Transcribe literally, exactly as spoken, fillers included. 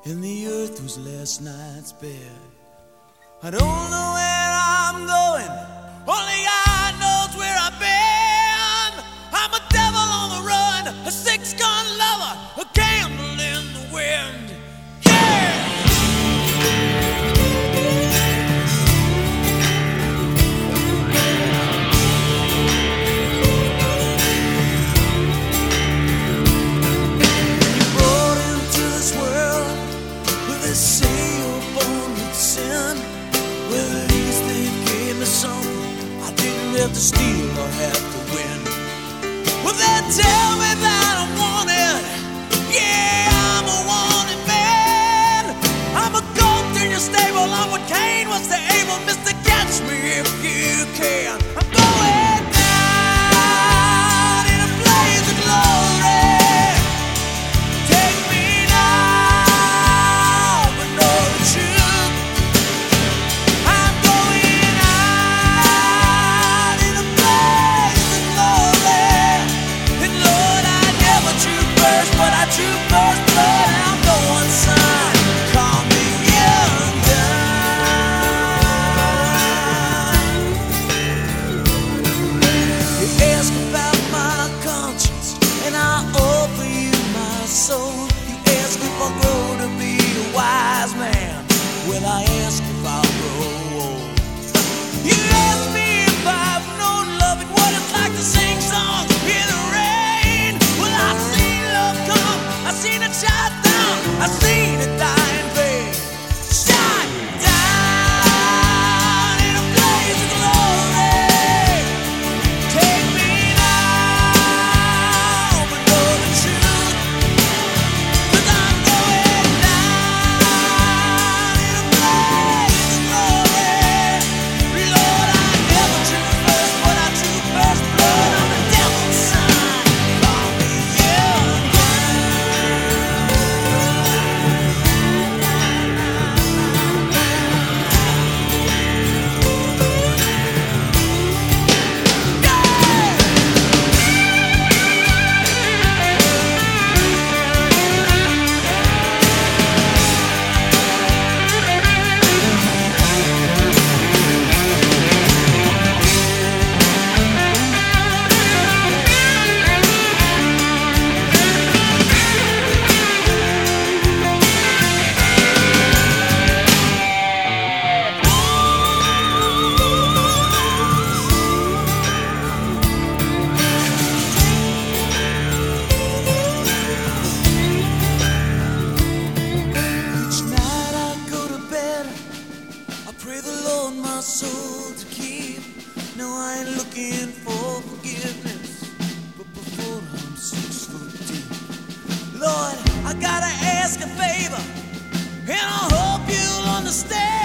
and the earth was last night's bed. I don't know where I'm going, only God knows where I've been. I'm a devil on the run, a six-gun lover, a candle in the wind. Yeah! They say you're born with sin. Well, at least they gave me something I didn't have to steal or have to win. Well, they tell me that I'm wanted. Yeah, I'm a wanted man. I'm a goat in your stable. I'm what Cain was to Abel. Mister, catch me if you can. I'm going down in a blaze of glory. Well, I ask if I'll grow old. You ask me if I've known love and what it's like to sing songs in the rain. Well, I've seen love come, I've seen it shine down, I've seen it die in vain. Shine down in a blaze of glory. Take me now, but know the truth, 'cause I'm going down in a blaze of glory. Lord, I never took first, but I took first blood. I'm the devil's son, call me young. Pray the Lord my soul to keep. No, I ain't looking for forgiveness, but before I'm six foot deep. Lord, I gotta ask a favor, and I hope you'll understand.